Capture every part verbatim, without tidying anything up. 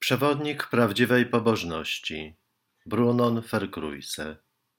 Przewodnik prawdziwej pobożności. Brunon Verkruijse.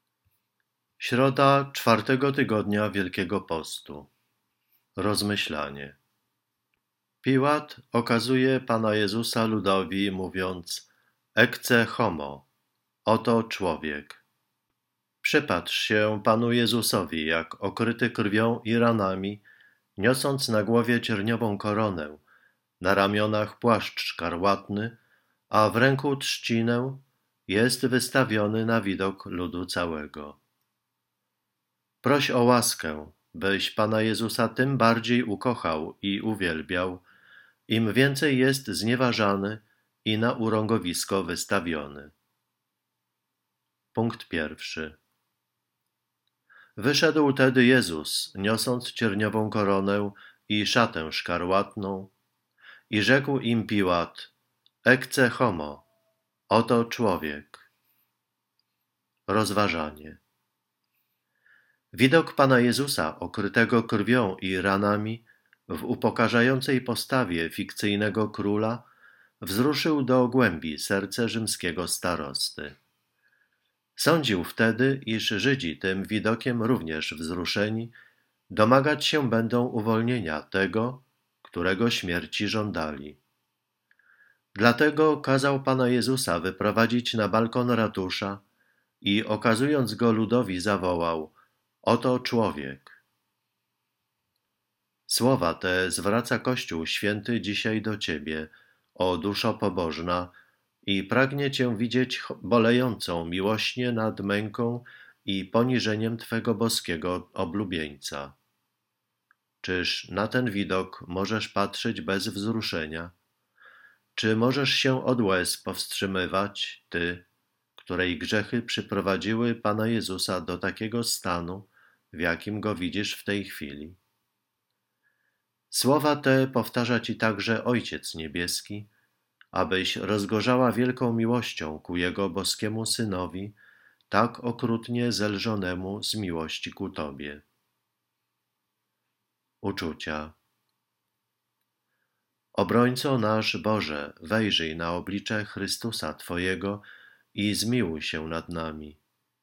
Środa czwartego tygodnia Wielkiego Postu. Rozmyślanie. Piłat okazuje Pana Jezusa ludowi, mówiąc: Ecce homo, oto człowiek. Przypatrz się Panu Jezusowi, jak okryty krwią i ranami, niosąc na głowie cierniową koronę, na ramionach płaszcz szkarłatny, a w ręku trzcinę, jest wystawiony na widok ludu całego. Proś o łaskę, byś Pana Jezusa tym bardziej ukochał i uwielbiał, im więcej jest znieważany i na urągowisko wystawiony. Punkt pierwszy. Wyszedł tedy Jezus, niosąc cierniową koronę i szatę szkarłatną, i rzekł im Piłat: Ecce homo, oto człowiek. Rozważanie. Widok Pana Jezusa okrytego krwią i ranami w upokarzającej postawie fikcyjnego króla wzruszył do głębi serce rzymskiego starosty. Sądził wtedy, iż Żydzi tym widokiem również wzruszeni domagać się będą uwolnienia tego, którego śmierci żądali. Dlatego kazał Pana Jezusa wyprowadzić na balkon ratusza i okazując go ludowi zawołał: Oto człowiek. Słowa te zwraca Kościół Święty dzisiaj do Ciebie, o duszo pobożna, i pragnie Cię widzieć bolejącą miłośnie nad męką i poniżeniem Twego boskiego oblubieńca. Czyż na ten widok możesz patrzeć bez wzruszenia? Czy możesz się od łez powstrzymywać, Ty, której grzechy przyprowadziły Pana Jezusa do takiego stanu, w jakim Go widzisz w tej chwili? Słowa te powtarza Ci także Ojciec Niebieski, abyś rozgorzała wielką miłością ku Jego boskiemu Synowi, tak okrutnie zelżonemu z miłości ku Tobie. Uczucia. Obrońco nasz Boże, wejrzyj na oblicze Chrystusa Twojego i zmiłuj się nad nami.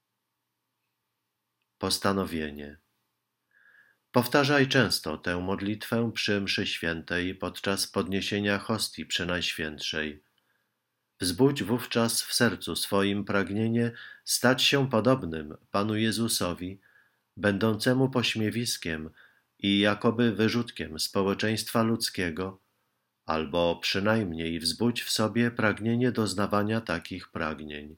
Postanowienie. Powtarzaj często tę modlitwę przy mszy świętej podczas podniesienia hostii przynajświętszej. Wzbudź wówczas w sercu swoim pragnienie stać się podobnym Panu Jezusowi, będącemu pośmiewiskiem i jakoby wyrzutkiem społeczeństwa ludzkiego, albo przynajmniej wzbudź w sobie pragnienie doznawania takich pragnień.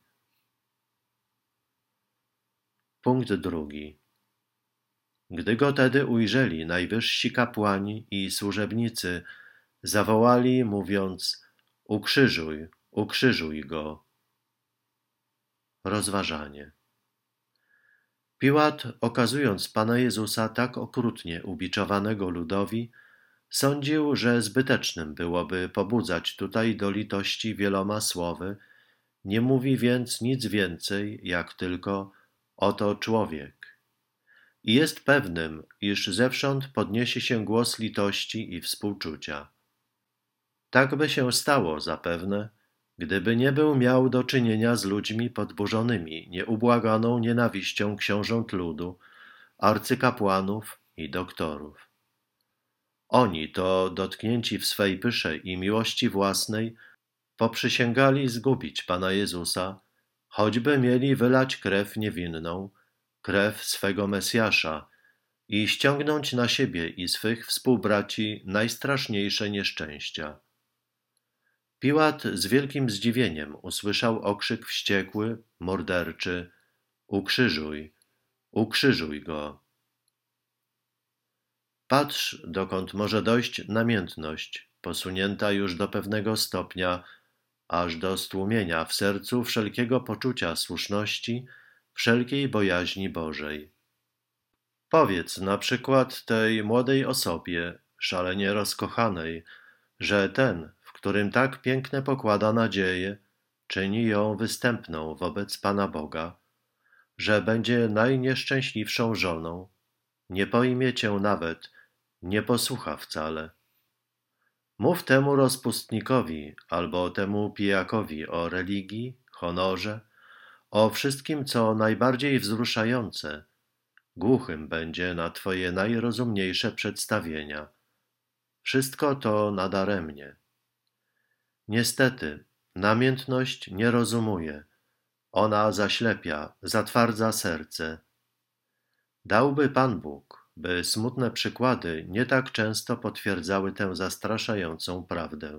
Punkt drugi. Gdy go tedy ujrzeli najwyżsi kapłani i służebnicy, zawołali, mówiąc: Ukrzyżuj, ukrzyżuj go. Rozważanie. Piłat, okazując Pana Jezusa tak okrutnie ubiczowanego ludowi, sądził, że zbytecznym byłoby pobudzać tutaj do litości wieloma słowy, nie mówi więc nic więcej, jak tylko: Oto człowiek. I jest pewnym, iż zewsząd podniesie się głos litości i współczucia. Tak by się stało zapewne, gdyby nie był miał do czynienia z ludźmi podburzonymi nieubłaganą nienawiścią książąt ludu, arcykapłanów i doktorów. Oni to, dotknięci w swej pysze i miłości własnej, poprzysięgali zgubić Pana Jezusa, choćby mieli wylać krew niewinną, krew swego Mesjasza, i ściągnąć na siebie i swych współbraci najstraszniejsze nieszczęścia. Piłat z wielkim zdziwieniem usłyszał okrzyk wściekły, morderczy: Ukrzyżuj, ukrzyżuj go. Patrz, dokąd może dojść namiętność, posunięta już do pewnego stopnia, aż do stłumienia w sercu wszelkiego poczucia słuszności, wszelkiej bojaźni Bożej. Powiedz na przykład tej młodej osobie, szalenie rozkochanej, że ten, w którym tak piękne pokłada nadzieje, czyni ją występną wobec Pana Boga, że będzie najnieszczęśliwszą żoną, nie pojmie cię nawet, nie posłucha wcale. Mów temu rozpustnikowi albo temu pijakowi o religii, honorze, o wszystkim, co najbardziej wzruszające. Głuchym będzie na twoje najrozumniejsze przedstawienia. Wszystko to nadaremnie. Niestety, namiętność nie rozumuje. Ona zaślepia, zatwardza serce. Dałby Pan Bóg, by smutne przykłady nie tak często potwierdzały tę zastraszającą prawdę.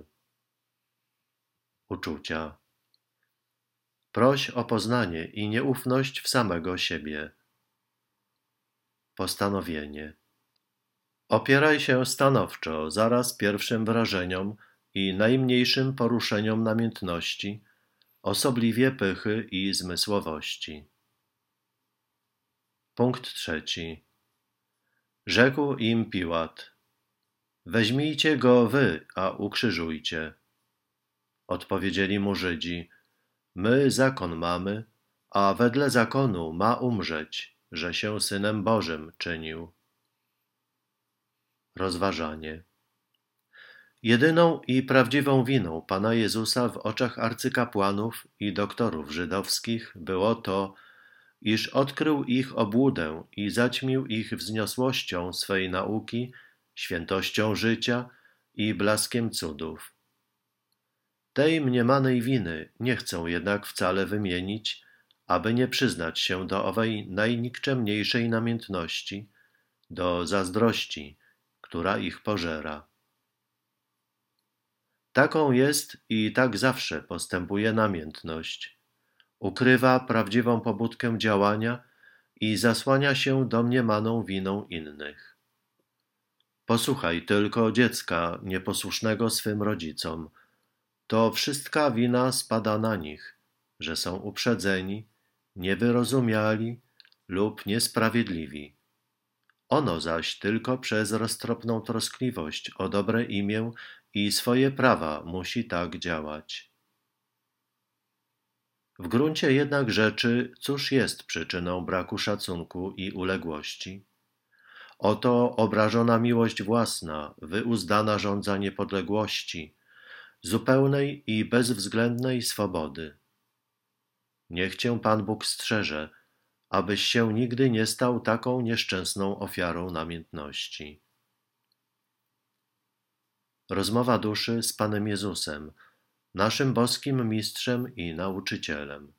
Uczucia. Proś o poznanie i nieufność w samego siebie. Postanowienie. Opieraj się stanowczo zaraz pierwszym wrażeniom i najmniejszym poruszeniom namiętności, osobliwie pychy i zmysłowości. Punkt trzeci. Rzekł im Piłat: weźmijcie go wy, a ukrzyżujcie. Odpowiedzieli mu Żydzi: my zakon mamy, a wedle zakonu ma umrzeć, że się Synem Bożym czynił. Rozważanie. Jedyną i prawdziwą winą Pana Jezusa w oczach arcykapłanów i doktorów żydowskich było to, iż odkrył ich obłudę i zaćmił ich wzniosłością swej nauki, świętością życia i blaskiem cudów. Tej mniemanej winy nie chcą jednak wcale wymienić, aby nie przyznać się do owej najnikczemniejszej namiętności, do zazdrości, która ich pożera. Taką jest i tak zawsze postępuje namiętność. Ukrywa prawdziwą pobudkę działania i zasłania się domniemaną winą innych. Posłuchaj tylko dziecka nieposłusznego swym rodzicom. To wszystka wina spada na nich, że są uprzedzeni, niewyrozumiali lub niesprawiedliwi. Ono zaś tylko przez roztropną troskliwość o dobre imię i swoje prawa musi tak działać. W gruncie jednak rzeczy, cóż jest przyczyną braku szacunku i uległości? Oto obrażona miłość własna, wyuzdana żądza niepodległości, zupełnej i bezwzględnej swobody. Niech cię Pan Bóg strzeże, abyś się nigdy nie stał taką nieszczęsną ofiarą namiętności. Rozmowa duszy z Panem Jezusem, naszym boskim mistrzem i nauczycielem.